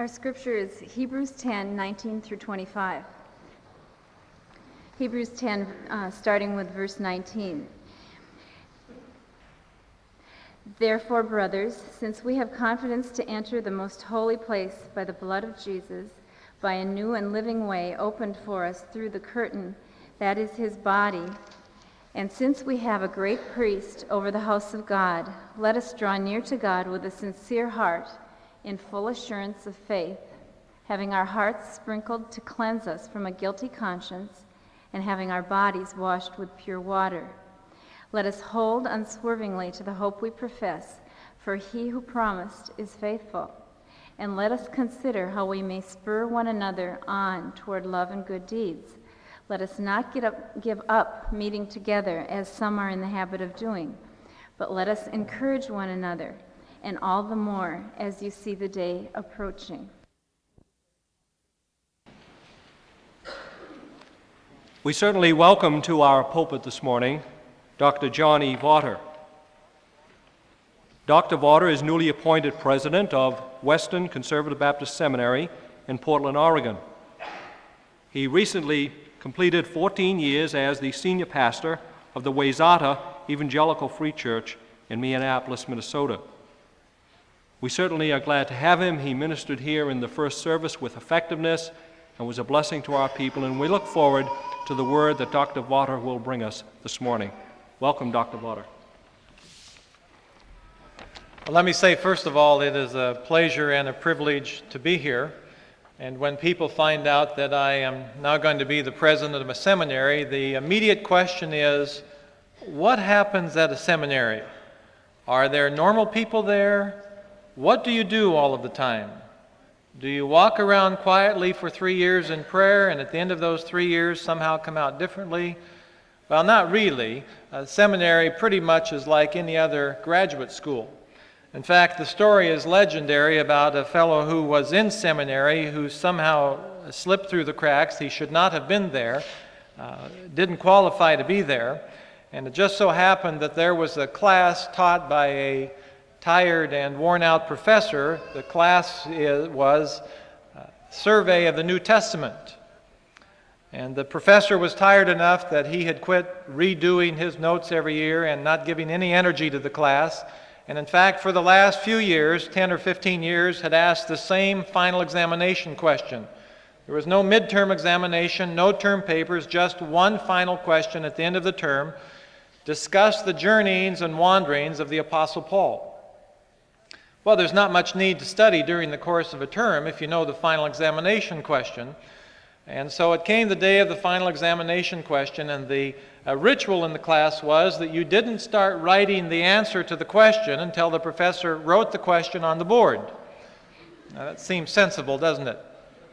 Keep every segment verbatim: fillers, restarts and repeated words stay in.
Our scripture is Hebrews ten, nineteen through twenty-five. Hebrews ten, uh, starting with verse nineteen. Therefore, brothers, since we have confidence to enter the most holy place by the blood of Jesus, by a new and living way opened for us through the curtain, that is his body, and since we have a great priest over the house of God, let us draw near to God with a sincere heart, in full assurance of faith, having our hearts sprinkled to cleanse us from a guilty conscience, and having our bodies washed with pure water. Let us hold unswervingly to the hope we profess, for he who promised is faithful. And let us consider how we may spur one another on toward love and good deeds. Let us not get up, give up meeting together, as some are in the habit of doing, but let us encourage one another, and all the more as you see the day approaching. We certainly welcome to our pulpit this morning Doctor John E. Vaughter. Doctor Vaughter is newly appointed president of Western Conservative Baptist Seminary in Portland, Oregon. He recently completed fourteen years as the senior pastor of the Wayzata Evangelical Free Church in Minneapolis, Minnesota. We certainly are glad to have him. He ministered here in the first service with effectiveness and was a blessing to our people, and we look forward to the word that Doctor Vaughter will bring us this morning. Welcome, Doctor Vaughter. Well, let me say, first of all, it is a pleasure and a privilege to be here. And when people find out that I am now going to be the president of a seminary, the immediate question is, what happens at a seminary? Are there normal people there? What do you do all of the time? Do you walk around quietly for three years in prayer, and at the end of those three years somehow come out differently? Well, not really. A seminary pretty much is like any other graduate school. In fact, the story is legendary about a fellow who was in seminary who somehow slipped through the cracks. He should not have been there, uh, didn't qualify to be there, and it just so happened that there was a class taught by a tired and worn-out professor. The class is, was a survey of the New Testament. And the professor was tired enough that he had quit redoing his notes every year and not giving any energy to the class. And in fact, for the last few years, ten or fifteen years, had asked the same final examination question. There was no midterm examination, no term papers, just one final question at the end of the term. Discuss the journeyings and wanderings of the Apostle Paul. Well, there's not much need to study during the course of a term if you know the final examination question. And so it came the day of the final examination question, and the uh, ritual in the class was that you didn't start writing the answer to the question until the professor wrote the question on the board. Now, that seems sensible, doesn't it?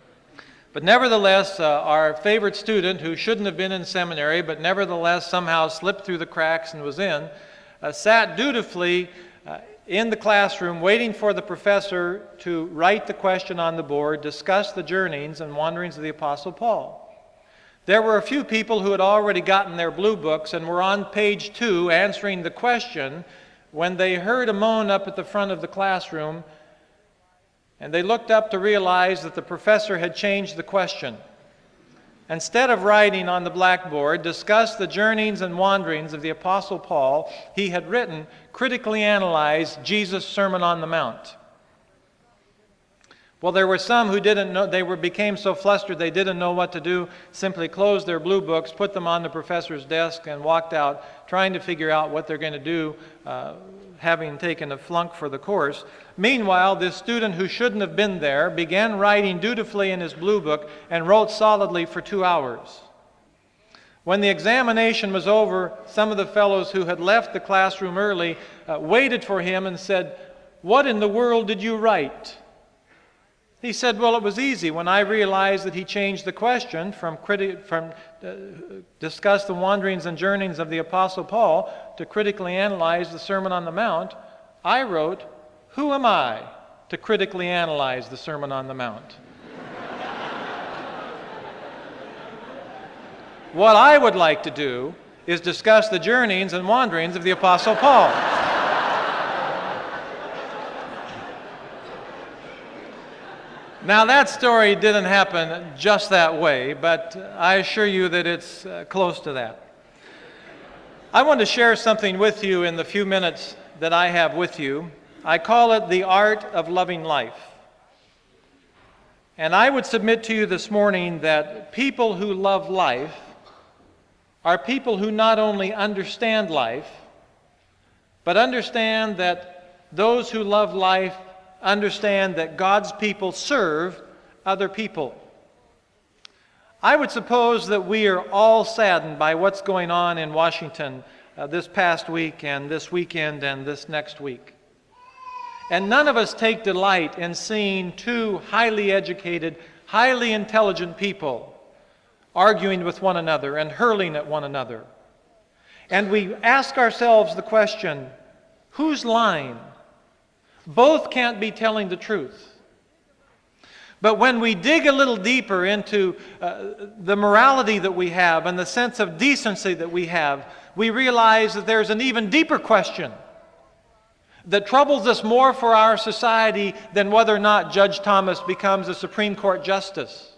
But nevertheless, uh, our favorite student, who shouldn't have been in seminary, but nevertheless somehow slipped through the cracks and was in, uh, sat dutifully uh, in the classroom waiting for the professor to write the question on the board, discuss the journeyings and wanderings of the Apostle Paul. There were a few people who had already gotten their blue books and were on page two answering the question when they heard a moan up at the front of the classroom, and they looked up to realize that the professor had changed the question. Instead of writing on the blackboard, discuss the journeyings and wanderings of the Apostle Paul, he had written, critically analyze Jesus' Sermon on the Mount. Well, there were some who didn't know, they were became so flustered they didn't know what to do, simply closed their blue books, put them on the professor's desk, and walked out trying to figure out what they're going to do, uh, having taken a flunk for the course. Meanwhile, this student who shouldn't have been there began writing dutifully in his blue book and wrote solidly for two hours. When the examination was over, some of the fellows who had left the classroom early uh, waited for him and said, "What in the world did you write?" He said, "Well, it was easy. When I realized that he changed the question from, criti- from uh, discuss the wanderings and journeyings of the Apostle Paul to critically analyze the Sermon on the Mount, I wrote, 'Who am I to critically analyze the Sermon on the Mount?'" What I would like to do is discuss the journeyings and wanderings of the Apostle Paul. Now, that story didn't happen just that way, but I assure you that it's uh, close to that. I want to share something with you in the few minutes that I have with you. I call it the art of loving life. And I would submit to you this morning that people who love life are people who not only understand life, but understand that those who love life understand that God's people serve other people. I would suppose that we are all saddened by what's going on in Washington uh, this past week and this weekend and this next week. And none of us take delight in seeing two highly educated, highly intelligent people arguing with one another and hurling at one another. And we ask ourselves the question, who's lying? Both can't be telling the truth. But when we dig a little deeper into uh, the morality that we have and the sense of decency that we have, we realize that there's an even deeper question that troubles us more for our society than whether or not Judge Thomas becomes a Supreme Court justice.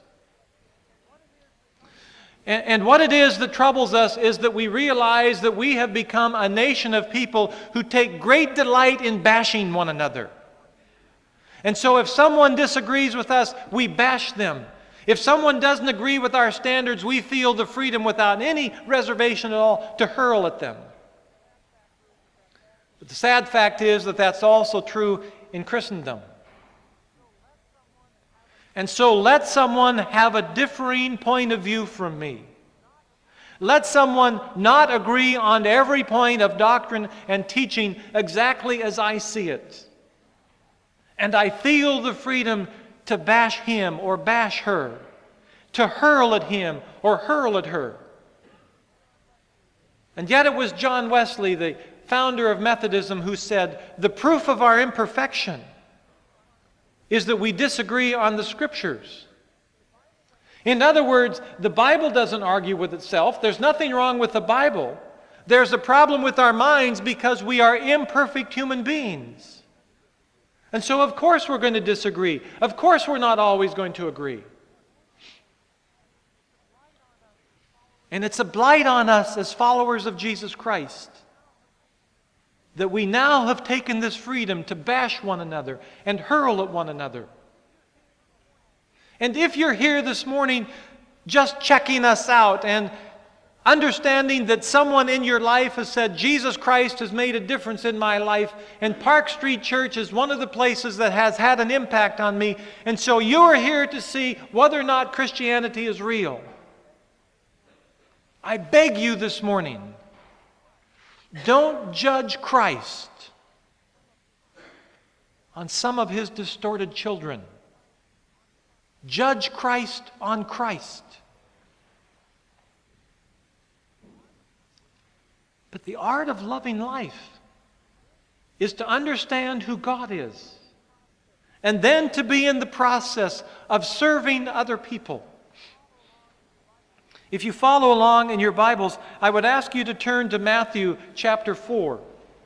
And, and what it is that troubles us is that we realize that we have become a nation of people who take great delight in bashing one another. And so if someone disagrees with us, we bash them. If someone doesn't agree with our standards, we feel the freedom without any reservation at all to hurl at them. But the sad fact is that that's also true in Christendom. And so let someone have a differing point of view from me. Let someone not agree on every point of doctrine and teaching exactly as I see it. And I feel the freedom to bash him or bash her, to hurl at him or hurl at her. And yet it was John Wesley, the founder of Methodism, who said, the proof of our imperfection is that we disagree on the Scriptures. In other words, the Bible doesn't argue with itself. There's nothing wrong with the Bible. There's a problem with our minds because we are imperfect human beings. And so of course we're going to disagree. Of course we're not always going to agree. And it's a blight on us as followers of Jesus Christ that we now have taken this freedom to bash one another and hurl at one another. And if you're here this morning just checking us out and understanding that someone in your life has said, Jesus Christ has made a difference in my life, and Park Street Church is one of the places that has had an impact on me, and so you're here to see whether or not Christianity is real, I beg you this morning, don't judge Christ on some of his distorted children. Judge Christ on Christ. But the art of loving life is to understand who God is, and then to be in the process of serving other people. If you follow along in your Bibles, I would ask you to turn to Matthew chapter four.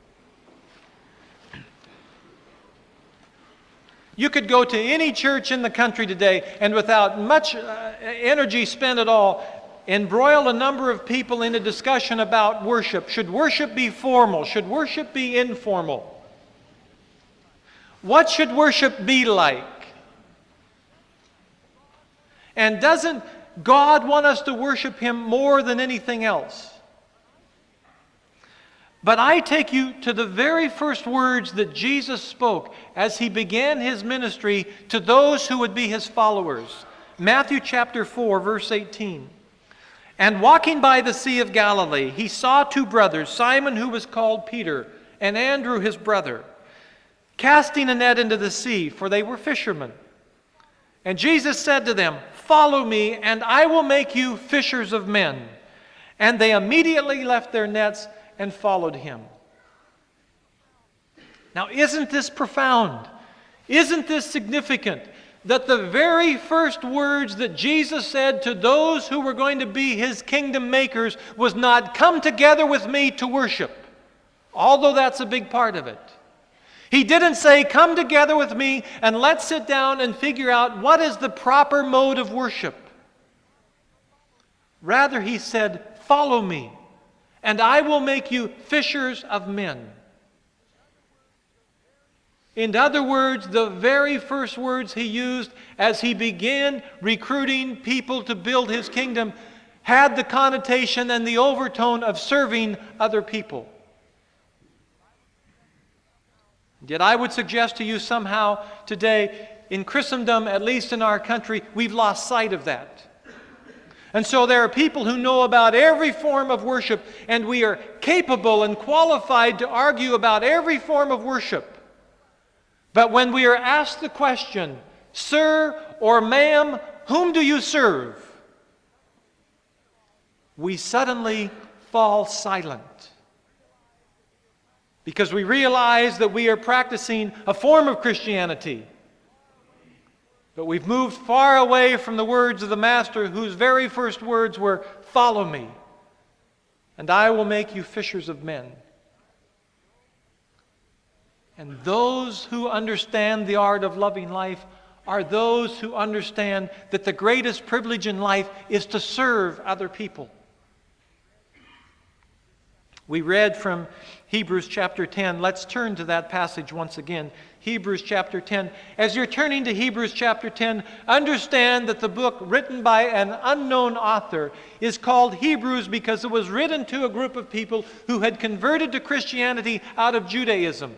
You could go to any church in the country today and without much uh, energy spent at all, embroil a number of people in a discussion about worship. Should worship be formal? Should worship be informal? What should worship be like? And doesn't God want us to worship Him more than anything else? But I take you to the very first words that Jesus spoke as He began His ministry to those who would be His followers. Matthew chapter four, verse eighteen. And walking by the Sea of Galilee, He saw two brothers, Simon, who was called Peter, and Andrew his brother, casting a net into the sea, for they were fishermen. And Jesus said to them, "Follow me, and I will make you fishers of men." And they immediately left their nets and followed Him. Now, isn't this profound? Isn't this significant? That the very first words that Jesus said to those who were going to be His kingdom makers was not, "Come together with me to worship," although that's a big part of it. He didn't say, come together with me and let's sit down and figure out what is the proper mode of worship. Rather, he said, follow me, and I will make you fishers of men. In other words, the very first words he used as he began recruiting people to build his kingdom had the connotation and the overtone of serving other people. Yet I would suggest to you somehow today, in Christendom, at least in our country, we've lost sight of that. And so there are people who know about every form of worship, and we are capable and qualified to argue about every form of worship. But when we are asked the question, sir or ma'am, whom do you serve? We suddenly fall silent. Because we realize that we are practicing a form of Christianity. But we've moved far away from the words of the Master, whose very first words were, follow me, and I will make you fishers of men. And those who understand the art of loving life are those who understand that the greatest privilege in life is to serve other people. We read from Hebrews chapter ten. Let's turn to that passage once again. Hebrews chapter ten. As you're turning to Hebrews chapter ten, understand that the book written by an unknown author is called Hebrews because it was written to a group of people who had converted to Christianity out of Judaism.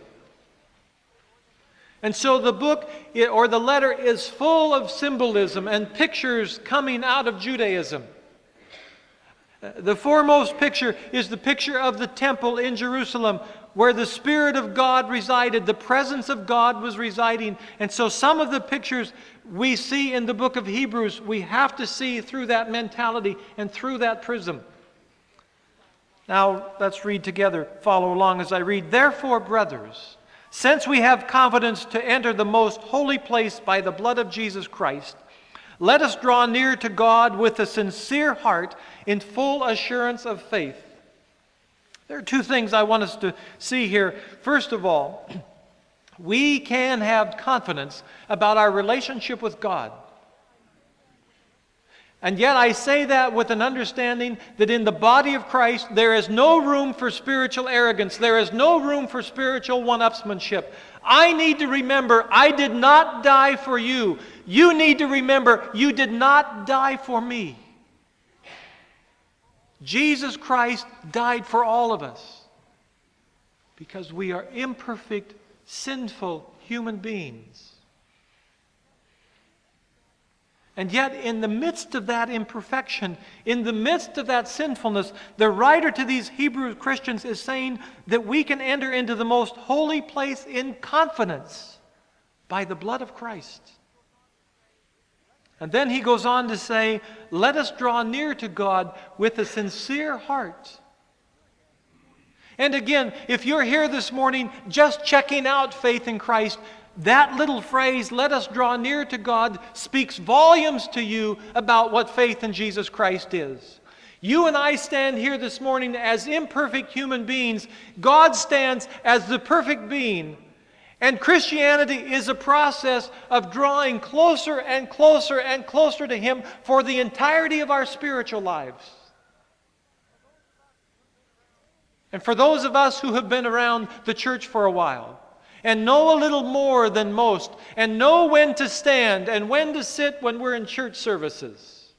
And so the book, or the letter, is full of symbolism and pictures coming out of Judaism. The foremost picture is the picture of the temple in Jerusalem where the Spirit of God resided, the presence of God was residing. And so some of the pictures we see in the book of Hebrews, we have to see through that mentality and through that prism. Now, let's read together. Follow along as I read. Therefore, brothers, since we have confidence to enter the most holy place by the blood of Jesus Christ, let us draw near to God with a sincere heart in full assurance of faith. There are two things I want us to see here. First of all, we can have confidence about our relationship with God. And yet I say that with an understanding that in the body of Christ there is no room for spiritual arrogance. There is no room for spiritual one-upsmanship. I need to remember I did not die for you. You need to remember you did not die for me. Jesus Christ died for all of us because we are imperfect, sinful human beings. And yet, in the midst of that imperfection, in the midst of that sinfulness, the writer to these Hebrew Christians is saying that we can enter into the most holy place in confidence by the blood of Christ. And then he goes on to say, let us draw near to God with a sincere heart. And again, if you're here this morning just checking out faith in Christ, that little phrase, let us draw near to God, speaks volumes to you about what faith in Jesus Christ is. You and I stand here this morning as imperfect human beings. God stands as the perfect being. And Christianity is a process of drawing closer and closer and closer to Him for the entirety of our spiritual lives. And for those of us who have been around the church for a while, and know a little more than most, and know when to stand and when to sit when we're in church services,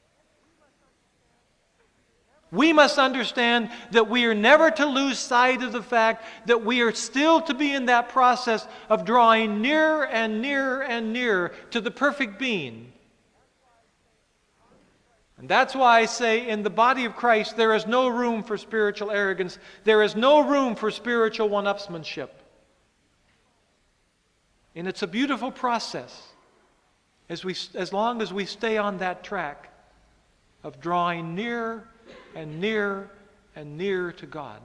we must understand that we are never to lose sight of the fact that we are still to be in that process of drawing nearer and nearer and nearer to the perfect being. And that's why I say in the body of Christ there is no room for spiritual arrogance. There is no room for spiritual one-upsmanship. And it's a beautiful process as we, as long as we stay on that track of drawing nearer and nearer and nearer to God.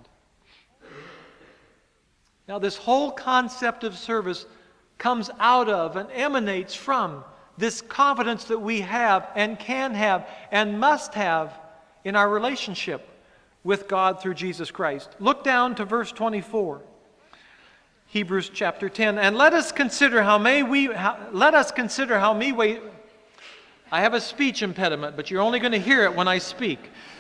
Now, this whole concept of service comes out of and emanates from this confidence that we have and can have and must have in our relationship with God through Jesus Christ. Look down to verse twenty-four. Hebrews chapter ten. And let us consider how may we how, let us consider how me we I have a speech impediment, but you're only going to hear it when I speak.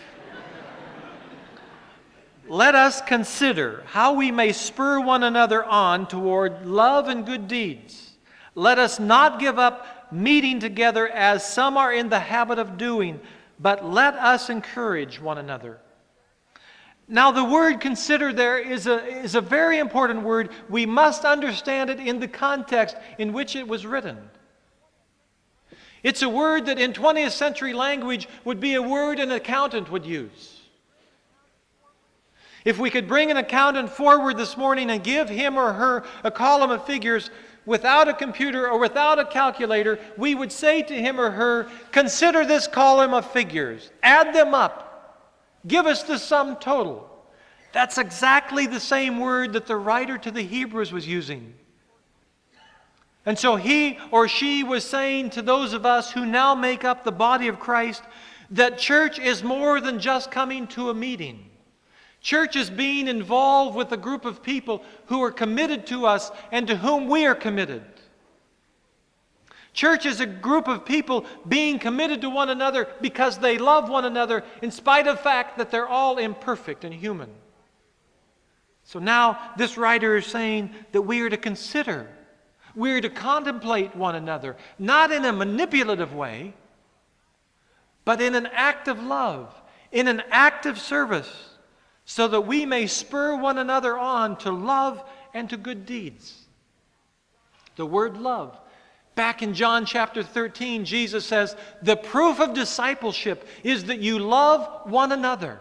Let us consider how we may spur one another on toward love and good deeds. Let us not give up meeting together as some are in the habit of doing, but let us encourage one another. Now, the word consider there is a, is a very important word. We must understand it in the context in which it was written. It's a word that in twentieth century language would be a word an accountant would use. If we could bring an accountant forward this morning and give him or her a column of figures without a computer or without a calculator, we would say to him or her, consider this column of figures, add them up, give us the sum total. That's exactly the same word that the writer to the Hebrews was using. And so he or she was saying to those of us who now make up the body of Christ that church is more than just coming to a meeting. Church is being involved with a group of people who are committed to us and to whom we are committed. Church is a group of people being committed to one another because they love one another in spite of the fact that they're all imperfect and human. So now this writer is saying that we are to consider, we are to contemplate one another, not in a manipulative way, but in an act of love, in an act of service, so that we may spur one another on to love and to good deeds. The word love. Back in John chapter thirteen, Jesus says, the proof of discipleship is that you love one another.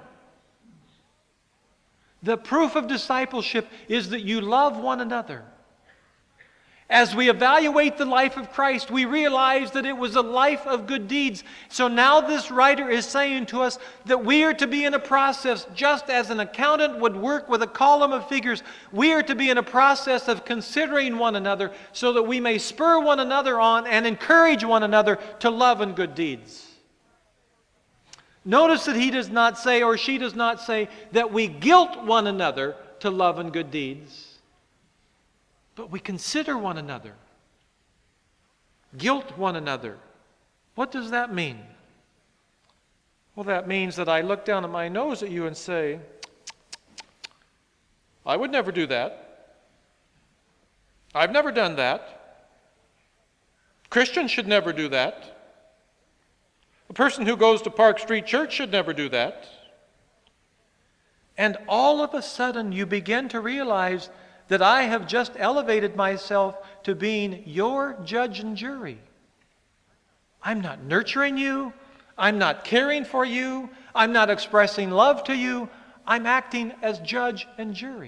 The proof of discipleship is that you love one another. As we evaluate the life of Christ, we realize that it was a life of good deeds. So now this writer is saying to us that we are to be in a process, just as an accountant would work with a column of figures, we are to be in a process of considering one another so that we may spur one another on and encourage one another to love and good deeds. Notice that he does not say, or she does not say, that we guilt one another to love and good deeds. But we consider one another. Guilt one another. What does that mean? Well, that means that I look down at my nose at you and say, I would never do that. I've never done that. Christians should never do that. A person who goes to Park Street Church should never do that. And all of a sudden you begin to realize that I have just elevated myself to being your judge and jury. I'm not nurturing you. I'm not caring for you. I'm not expressing love to you. I'm acting as judge and jury.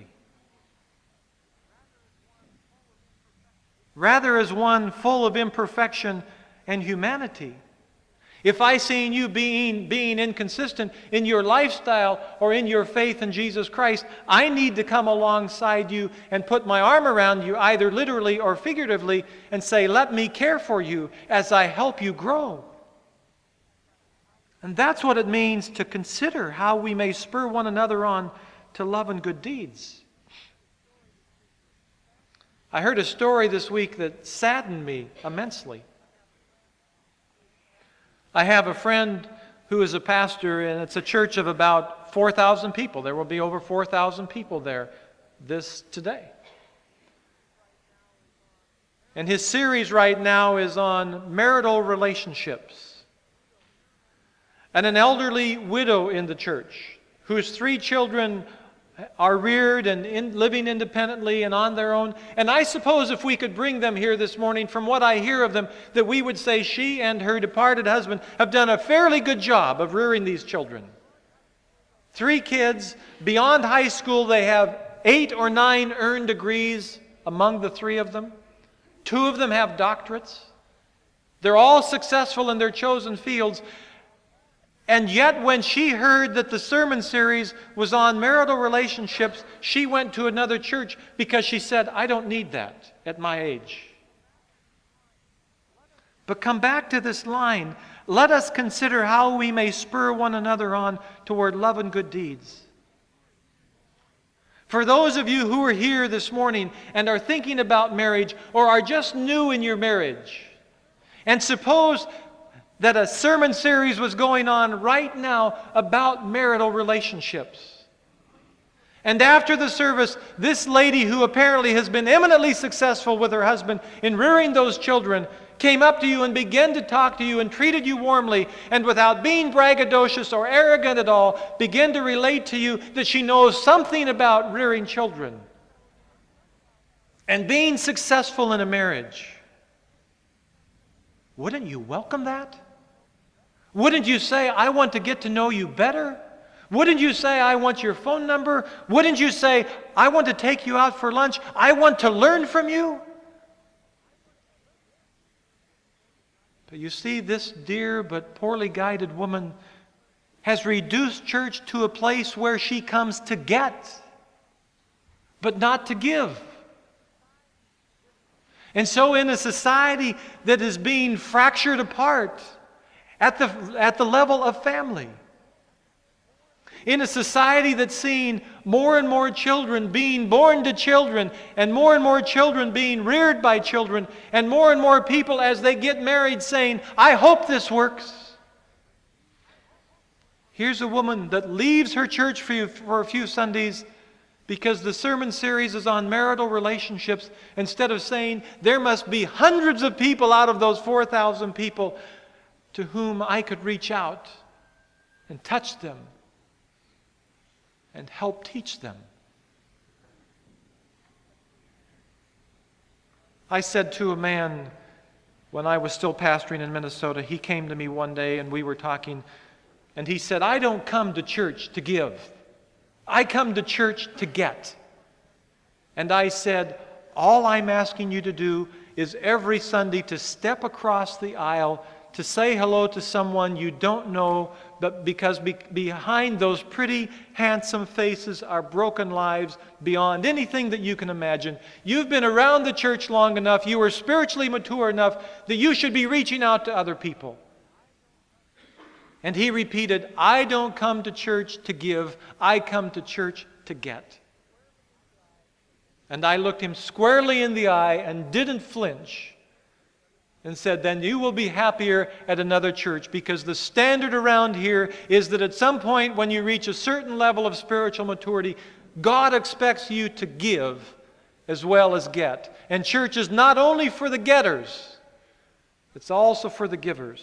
Rather as one full of imperfection and humanity. If I see you being, being inconsistent in your lifestyle or in your faith in Jesus Christ, I need to come alongside you and put my arm around you, either literally or figuratively, and say, let me care for you as I help you grow. And that's what it means to consider how we may spur one another on to love and good deeds. I heard a story this week that saddened me immensely. I have a friend who is a pastor, and it's a church of about four thousand people. There will be over four thousand people there this today. And his series right now is on marital relationships. And an elderly widow in the church whose three children are reared and in, living independently and on their own. And I suppose if we could bring them here this morning, from what I hear of them, that we would say she and her departed husband have done a fairly good job of rearing these children. Three kids, beyond high school, they have eight or nine earned degrees among the three of them. Two of them have doctorates. They're all successful in their chosen fields. And yet when she heard that the sermon series was on marital relationships, she went to another church because she said, I don't need that at my age. But come back to this line. Let us consider how we may spur one another on toward love and good deeds. For those of you who are here this morning and are thinking about marriage or are just new in your marriage, and suppose that a sermon series was going on right now about marital relationships. And after the service, this lady who apparently has been eminently successful with her husband in rearing those children came up to you and began to talk to you and treated you warmly, and without being braggadocious or arrogant at all, began to relate to you that she knows something about rearing children and being successful in a marriage. Wouldn't you welcome that? Wouldn't you say, I want to get to know you better? Wouldn't you say, I want your phone number? Wouldn't you say, I want to take you out for lunch? I want to learn from you? But you see, this dear but poorly guided woman has reduced church to a place where she comes to get, but not to give. And so in a society that is being fractured apart at the, at the level of family, in a society that's seeing more and more children being born to children, and more and more children being reared by children, and more and more people as they get married saying, I hope this works. Here's a woman that leaves her church for, you, for a few Sundays because the sermon series is on marital relationships, instead of saying, there must be hundreds of people out of those four thousand people to whom I could reach out and touch them and help teach them. I said to a man when I was still pastoring in Minnesota, he came to me one day and we were talking, and he said, I don't come to church to give. I come to church to get. And I said, all I'm asking you to do is every Sunday to step across the aisle to say hello to someone you don't know, but because be- behind those pretty, handsome faces are broken lives beyond anything that you can imagine. You've been around the church long enough, you are spiritually mature enough that you should be reaching out to other people. And he repeated, I don't come to church to give, I come to church to get. And I looked him squarely in the eye and didn't flinch, and said, then you will be happier at another church, because the standard around here is that at some point when you reach a certain level of spiritual maturity, God expects you to give as well as get. And church is not only for the getters, it's also for the givers.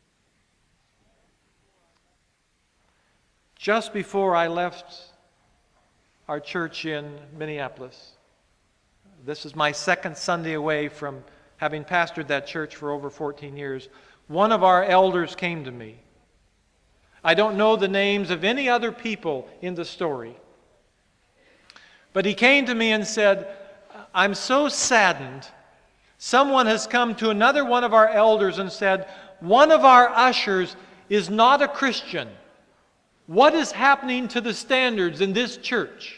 Just before I left our church in Minneapolis, this is my second Sunday away from having pastored that church for over fourteen years, one of our elders came to me. I don't know the names of any other people in the story, but he came to me and said, I'm so saddened. Someone has come to another one of our elders and said, one of our ushers is not a Christian. What is happening to the standards in this church?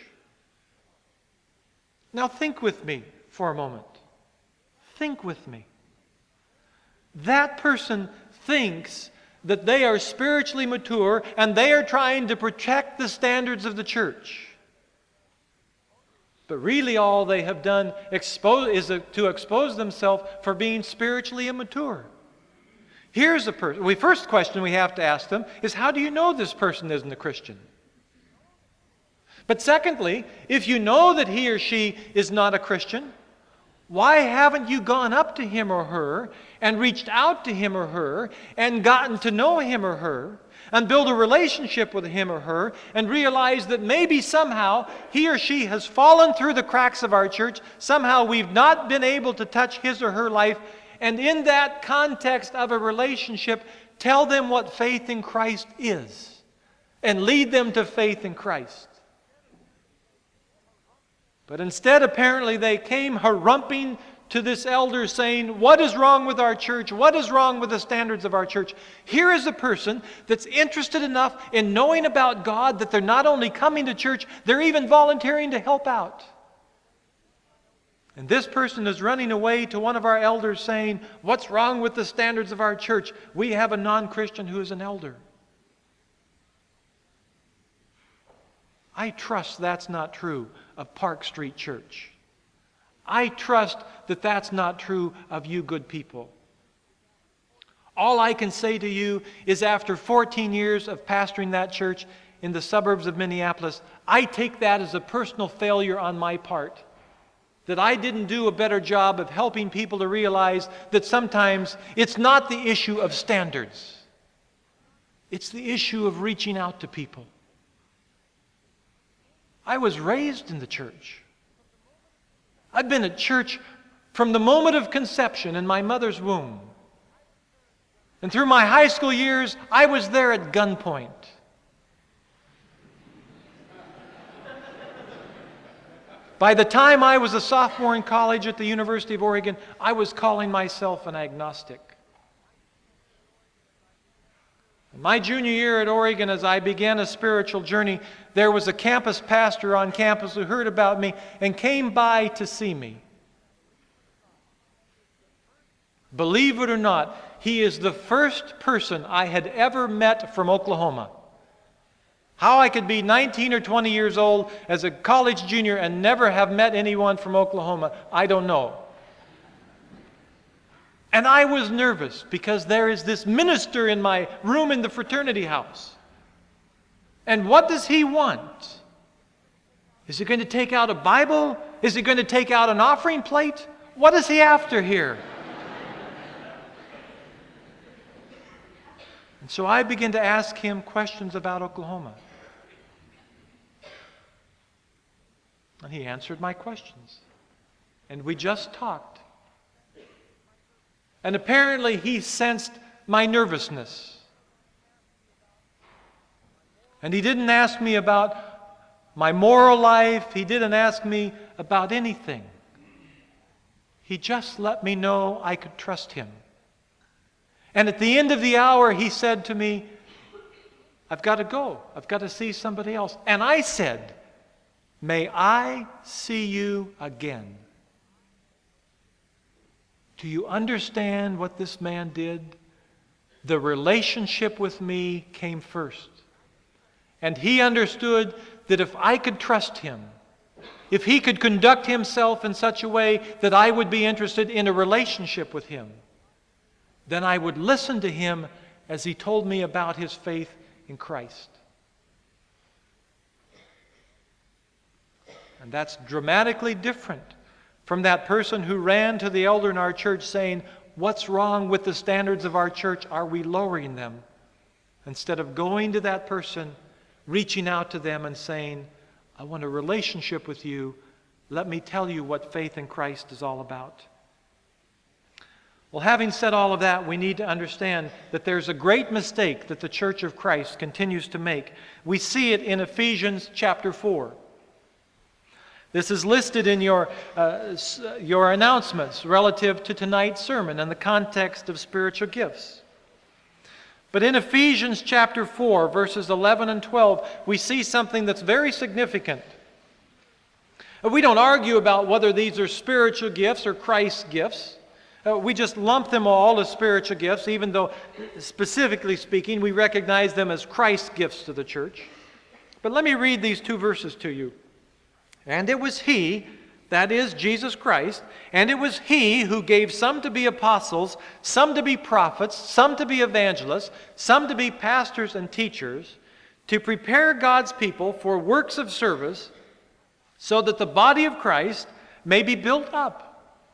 Now think with me for a moment. Think with me. That person thinks that they are spiritually mature and they are trying to protect the standards of the church. But really all they have done expose, is to expose themselves for being spiritually immature. Here's a person. The first question we have to ask them is, how do you know this person isn't a Christian? But secondly, if you know that he or she is not a Christian, why haven't you gone up to him or her and reached out to him or her and gotten to know him or her and build a relationship with him or her and realize that maybe somehow he or she has fallen through the cracks of our church, somehow we've not been able to touch his or her life, and in that context of a relationship, tell them what faith in Christ is and lead them to faith in Christ. But instead, apparently, they came harumping to this elder saying, what is wrong with our church? What is wrong with the standards of our church? Here is a person that's interested enough in knowing about God that they're not only coming to church, they're even volunteering to help out. And this person is running away to one of our elders saying, what's wrong with the standards of our church? We have a non-Christian who is an elder. I trust that's not true. of Park Street Church. I trust that that's not true of you good people. All I can say to you is after fourteen years of pastoring that church in the suburbs of Minneapolis, I take that as a personal failure on my part. That I didn't do a better job of helping people to realize that sometimes it's not the issue of standards. It's the issue of reaching out to people. I was raised in the church. I've been at church from the moment of conception in my mother's womb. And through my high school years, I was there at gunpoint. By the time I was a sophomore in college at the University of Oregon, I was calling myself an agnostic. In my junior year at Oregon, as I began a spiritual journey, there was a campus pastor on campus who heard about me and came by to see me. Believe it or not, he is the first person I had ever met from Oklahoma. How I could be nineteen or twenty years old as a college junior and never have met anyone from Oklahoma, I don't know. And I was nervous because there is this minister in my room in the fraternity house. And what does he want? Is he going to take out a Bible? Is he going to take out an offering plate? What is he after here? And so I began to ask him questions about Oklahoma. And he answered my questions. And we just talked. And apparently he sensed my nervousness. And he didn't ask me about my moral life. He didn't ask me about anything. He just let me know I could trust him. And at the end of the hour, he said to me, I've got to go. I've got to see somebody else. And I said, may I see you again. Do you understand what this man did? The relationship with me came first. And he understood that if I could trust him, if he could conduct himself in such a way that I would be interested in a relationship with him, then I would listen to him as he told me about his faith in Christ. And that's dramatically different from that person who ran to the elder in our church saying, what's wrong with the standards of our church? Are we lowering them? Instead of going to that person, reaching out to them and saying, I want a relationship with you. Let me tell you what faith in Christ is all about. Well, having said all of that, we need to understand that there's a great mistake that the Church of Christ continues to make. We see it in Ephesians chapter four. This is listed in your, uh, your announcements relative to tonight's sermon in the context of spiritual gifts. But in Ephesians chapter four, verses eleven and twelve, we see something that's very significant. We don't argue about whether these are spiritual gifts or Christ's gifts. Uh, we just lump them all as spiritual gifts, even though, specifically speaking, we recognize them as Christ's gifts to the church. But let me read these two verses to you. And it was He, that is Jesus Christ, and it was He who gave some to be apostles, some to be prophets, some to be evangelists, some to be pastors and teachers, to prepare God's people for works of service, so that the body of Christ may be built up.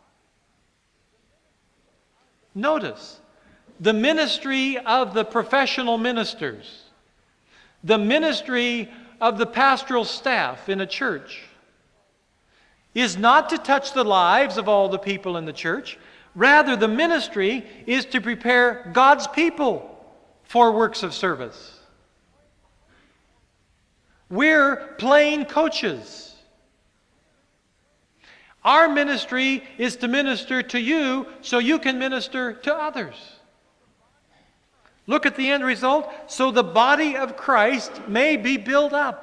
Notice, the ministry of the professional ministers, the ministry of the pastoral staff in a church, is not to touch the lives of all the people in the church. Rather, the ministry is to prepare God's people for works of service. We're plain coaches. Our ministry is to minister to you so you can minister to others. Look at the end result. So the body of Christ may be built up.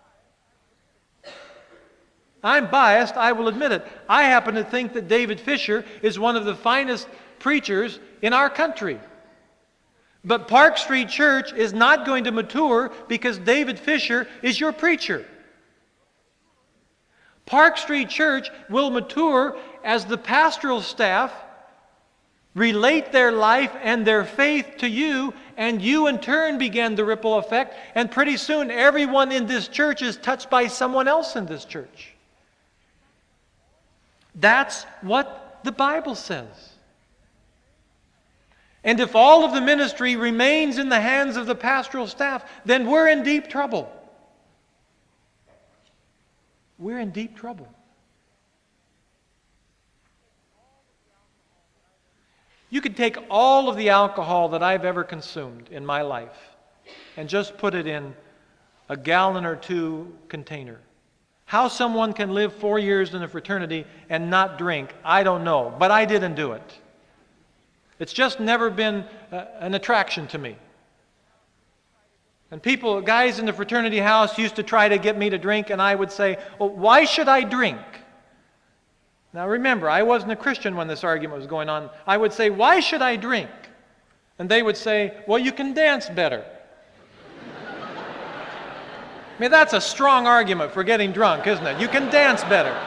I'm biased, I will admit it. I happen to think that David Fisher is one of the finest preachers in our country. But Park Street Church is not going to mature because David Fisher is your preacher. Park Street Church will mature as the pastoral staff relate their life and their faith to you, and you in turn begin the ripple effect, and pretty soon everyone in this church is touched by someone else in this church. That's what the Bible says. And if all of the ministry remains in the hands of the pastoral staff, then we're in deep trouble. We're in deep trouble. You could take all of the alcohol that I've ever consumed in my life and just put it in a gallon or two container. How someone can live four years in a fraternity and not drink, I don't know, but I didn't do it. It's just never been uh, an attraction to me. And people, guys in the fraternity house used to try to get me to drink, and I would say, well, why should I drink? Now remember, I wasn't a Christian when this argument was going on. I would say, why should I drink? And they would say, well, you can dance better. I mean, that's a strong argument for getting drunk, isn't it? You can dance better.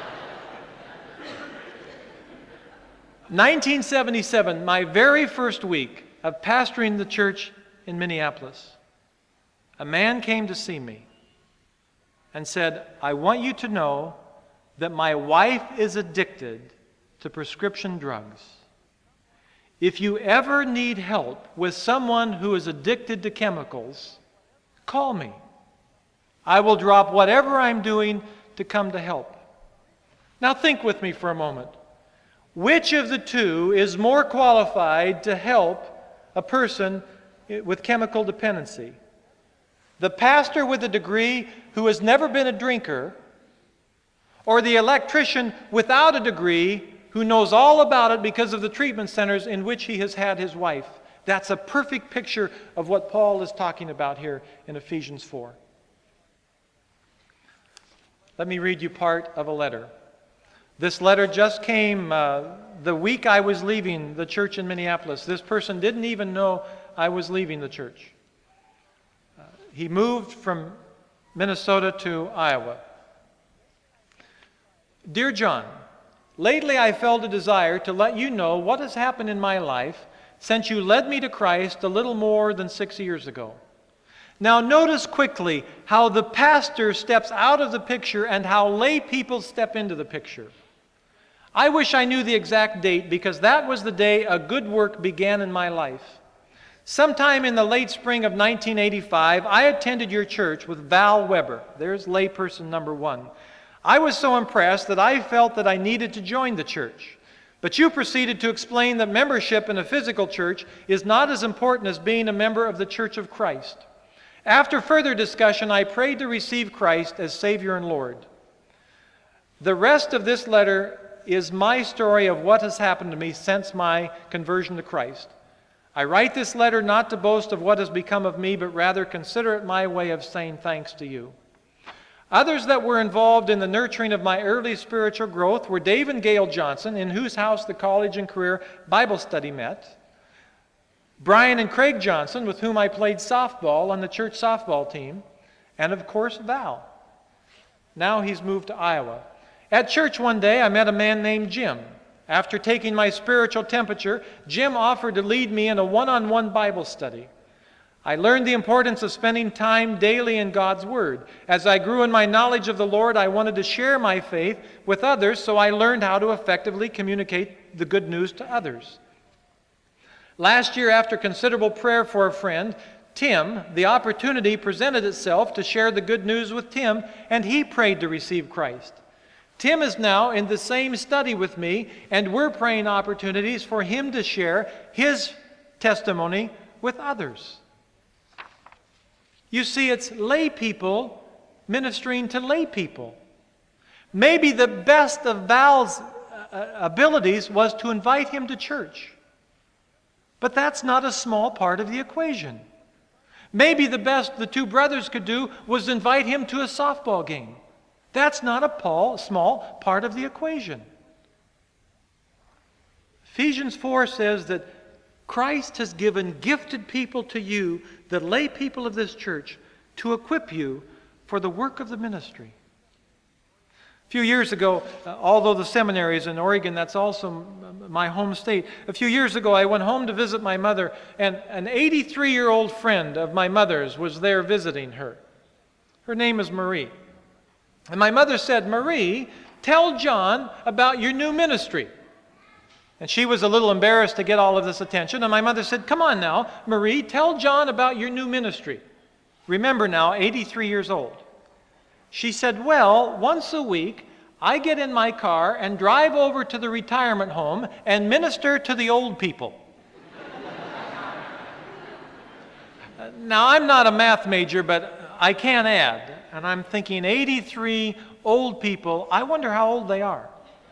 nineteen seventy-seven, my very first week of pastoring the church in Minneapolis, a man came to see me and said, I want you to know that my wife is addicted to prescription drugs. If you ever need help with someone who is addicted to chemicals, call me. I will drop whatever I'm doing to come to help. Now think with me for a moment. Which of the two is more qualified to help a person with chemical dependency? The pastor with a degree who has never been a drinker, or the electrician without a degree who knows all about it because of the treatment centers in which he has had his wife? That's a perfect picture of what Paul is talking about here in Ephesians four. Let me read you part of a letter. This letter just came uh, the week I was leaving the church in Minneapolis. This person didn't even know I was leaving the church. Uh, he moved from Minnesota to Iowa. Dear John, lately I felt a desire to let you know what has happened in my life since you led me to Christ a little more than six years ago. Now notice quickly how the pastor steps out of the picture and how lay people step into the picture. I wish I knew the exact date, because that was the day a good work began in my life. Sometime in the late spring of nineteen eighty-five, I attended your church with Val Weber. There's layperson number one. I was so impressed that I felt that I needed to join the church. But you proceeded to explain that membership in a physical church is not as important as being a member of the Church of Christ. After further discussion, I prayed to receive Christ as Savior and Lord. The rest of this letter is my story of what has happened to me since my conversion to Christ. I write this letter not to boast of what has become of me, but rather consider it my way of saying thanks to you. Others that were involved in the nurturing of my early spiritual growth were Dave and Gail Johnson, in whose house the college and career Bible study met. Brian and Craig Johnson, with whom I played softball on the church softball team. And of course, Val. Now he's moved to Iowa. At church one day, I met a man named Jim. After taking my spiritual temperature, Jim offered to lead me in a one-on-one Bible study. I learned the importance of spending time daily in God's Word. As I grew in my knowledge of the Lord, I wanted to share my faith with others, so I learned how to effectively communicate the good news to others. Last year, after considerable prayer for a friend, Tim, the opportunity presented itself to share the good news with Tim, and he prayed to receive Christ. Tim is now in the same study with me, and we're praying opportunities for him to share his testimony with others. You see, it's lay people ministering to lay people. Maybe the best of Val's abilities was to invite him to church. But that's not a small part of the equation. Maybe the best the two brothers could do was invite him to a softball game. That's not a small part of the equation. Ephesians four says that Christ has given gifted people to you, the lay people of this church, to equip you for the work of the ministry. A few years ago, uh, although the seminary is in Oregon, that's also m- my home state. A few years ago, I went home to visit my mother, and an eighty-three-year-old friend of my mother's was there visiting her. Her name is Marie. And my mother said, "Marie, tell John about your new ministry." And she was a little embarrassed to get all of this attention. And my mother said, "Come on now, Marie, tell John about your new ministry." Remember now, eighty-three years old. She said, "Well, once a week, I get in my car and drive over to the retirement home and minister to the old people." Now, I'm not a math major, but I can add. And I'm thinking, eighty-three old people, I wonder how old they are.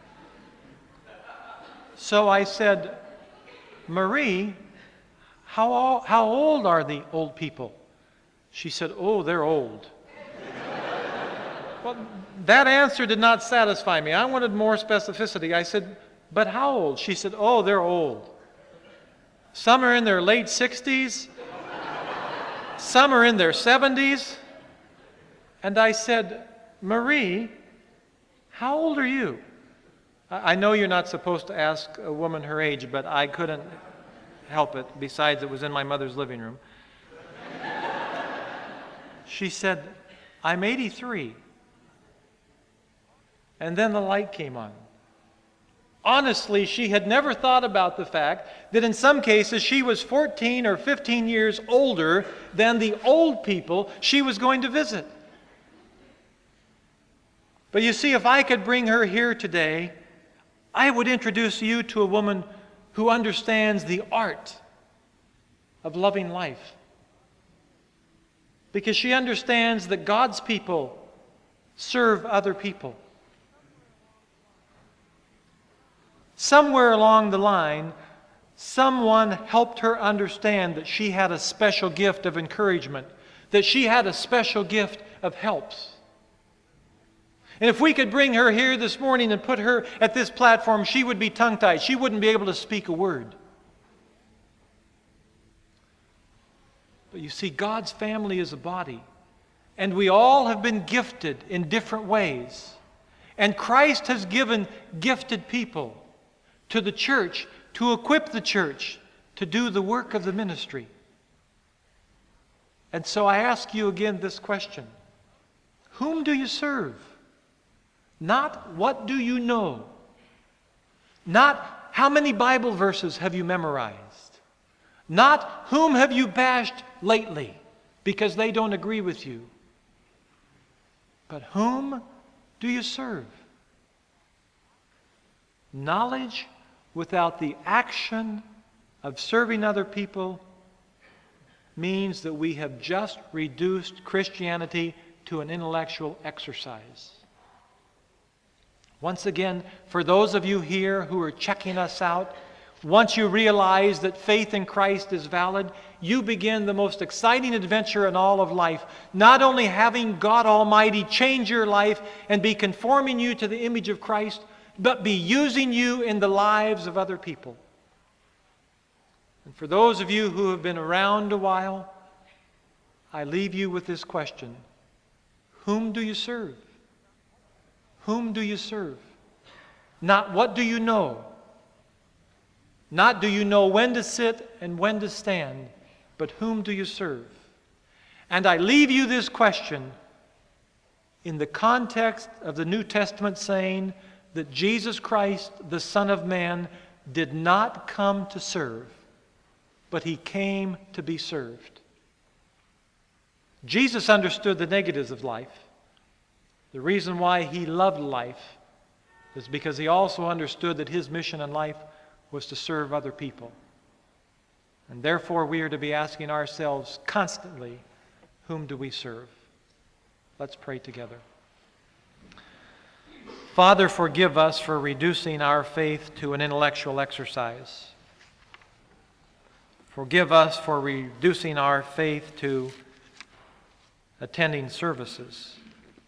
So I said, "Marie, how, how old are the old people?" She said, "Oh, they're old." Well, that answer did not satisfy me. I wanted more specificity. I said, "But how old?" She said, "Oh, they're old. Some are in their late sixties. Some are in their seventies. And I said, "Marie, how old are you?" I know you're not supposed to ask a woman her age, but I couldn't help it. Besides, it was in my mother's living room. She said, "I'm eighty-three. And then the light came on. Honestly, she had never thought about the fact that in some cases she was fourteen or fifteen years older than the old people she was going to visit. But you see, if I could bring her here today, I would introduce you to a woman who understands the art of loving life. Because she understands that God's people serve other people. Somewhere along the line, someone helped her understand that she had a special gift of encouragement, that she had a special gift of helps. And if we could bring her here this morning and put her at this platform, she would be tongue-tied. She wouldn't be able to speak a word. But you see, God's family is a body, and we all have been gifted in different ways. And Christ has given gifted people to the church to equip the church to do the work of the ministry. And so I ask you again this question: whom do you serve? Not what do you know? Not how many Bible verses have you memorized? Not whom have you bashed lately because they don't agree with you? But whom do you serve? Knowledge without the action of serving other people means that we have just reduced Christianity to an intellectual exercise. Once again, for those of you here who are checking us out, once you realize that faith in Christ is valid, you begin the most exciting adventure in all of life, not only having God Almighty change your life and be conforming you to the image of Christ, but be using you in the lives of other people. And for those of you who have been around a while, I leave you with this question: whom do you serve? Whom do you serve? Not what do you know? Not do you know when to sit and when to stand, but whom do you serve? And I leave you this question in the context of the New Testament saying that Jesus Christ, the Son of Man, did not come to serve, but he came to be served. Jesus understood the negatives of life. The reason why he loved life is because he also understood that his mission in life was to serve other people. And therefore we are to be asking ourselves constantly, whom do we serve? Let's pray together. Father, forgive us for reducing our faith to an intellectual exercise. Forgive us for reducing our faith to attending services.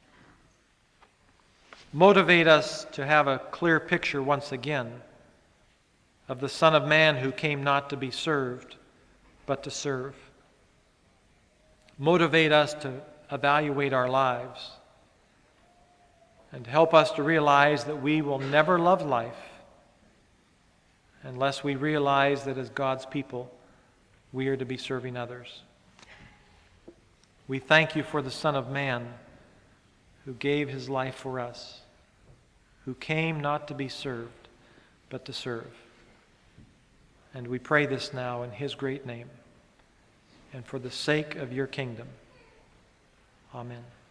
Motivate us to have a clear picture once again of the Son of Man who came not to be served, but to serve. Motivate us to evaluate our lives. And help us to realize that we will never love life unless we realize that as God's people, we are to be serving others. We thank you for the Son of Man who gave his life for us, who came not to be served, but to serve. And we pray this now in his great name and for the sake of your kingdom. Amen.